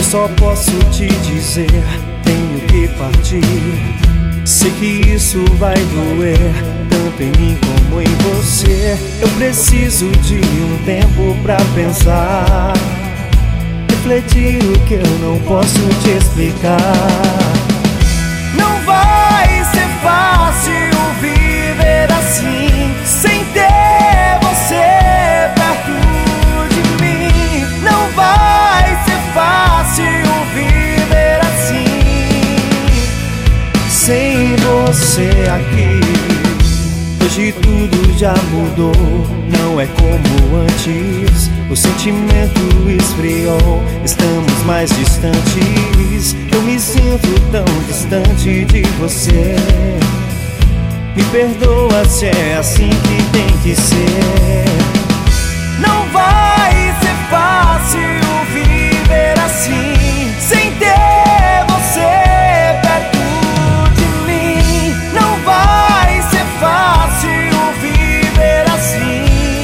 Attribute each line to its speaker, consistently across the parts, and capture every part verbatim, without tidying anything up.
Speaker 1: só posso te dizer, tenho que partir. Sei que isso vai doer, tanto em mim como em você. Eu preciso de um tempo pra pensar, refletir o que eu não posso te explicar. Não vai ser fácil viver assim, sem ter você perto de mim. Não vai ser fácil viver assim, sem você aqui. Hoje tudo já mudou, não é como antes. O sentimento esfriou, estamos mais distantes. Eu me sinto tão distante de você. Me perdoa se é assim que tem que ser. Não vai ser fácil viver assim, sem ter você perto de mim. Não vai ser fácil viver assim,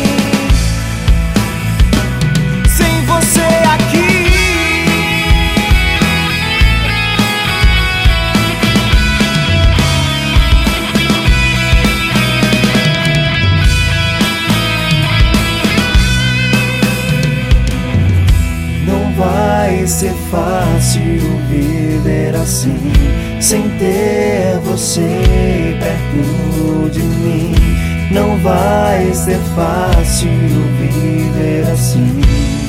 Speaker 1: sem você aqui. Não vai ser fácil viver assim, sem ter você perto de mim. Não vai ser fácil viver assim.